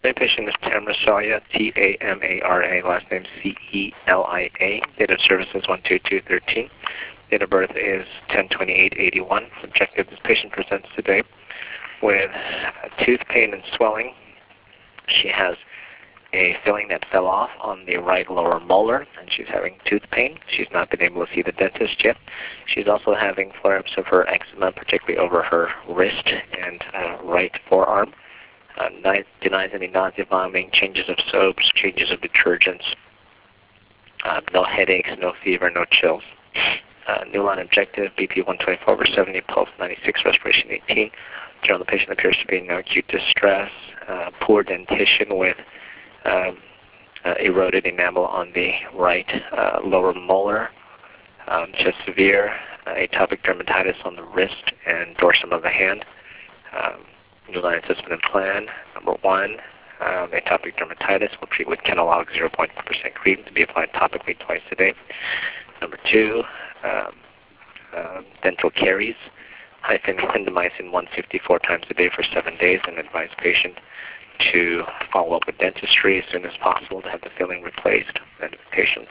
My patient is Tamara Celia, Tamara, last name Celia. Date of service is 12213. Date of birth is 10/28/81. Subjective, this patient presents today with tooth pain and swelling. She has a filling that fell off on the right lower molar, and she's having tooth pain. She's not been able to see the dentist yet. She's also having flare-ups of her eczema, particularly over her wrist and right forearm. Denies any nausea, vomiting, changes of soaps, changes of detergents, no headaches, no fever, no chills. New line objective, BP 124/70, pulse 96, respiration 18. General, the patient appears to be in acute distress, poor dentition with eroded enamel on the right lower molar. She has severe atopic dermatitis on the wrist and dorsum of the hand. New line assessment and plan. Number 1, atopic dermatitis will treat with Kenalog 0.1% cream to be applied topically twice a day. Number 2, dental caries, hyphen clindamycin 154 times a day for 7 days, and advise patient to follow up with dentistry as soon as possible to have the filling replaced. And if the patient